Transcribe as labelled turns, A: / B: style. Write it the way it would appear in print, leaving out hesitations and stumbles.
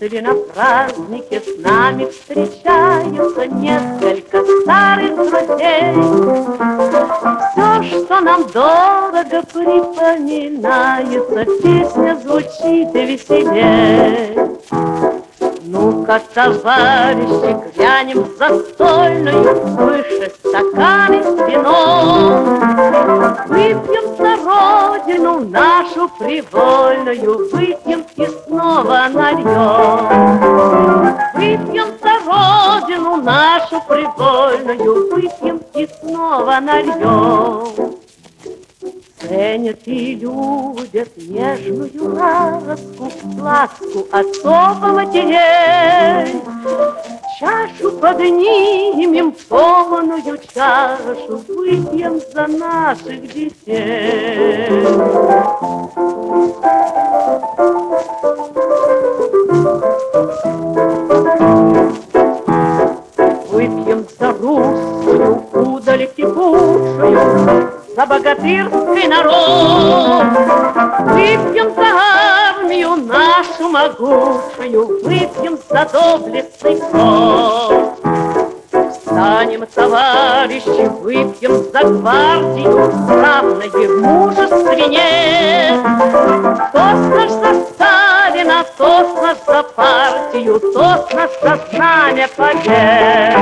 A: Если на празднике с нами встречаются несколько старых друзей, все, что нам дорого, припоминается, песня звучит и веселей. Ну-ка, товарищи, глянем в застольную, выше стаканы с вином. Выпьем за родину нашу привольную, выпьем и снова нальем. Выпьем за родину нашу привольную, выпьем и снова нальем. Ценят и любят нежную ласку отцов и матерей. Чашу поднимем, полную чашу, выпьем за наших детей. Выпьем за русскую удаль кипучую, за богатырский народ. Выпьем за армию нашу могучую, выпьем за доблестный флот. Встанем, товарищи, выпьем за гвардию, равной в мужественне. Тост наш за Сталина, тост наш за партию, тост наш за знамя побед.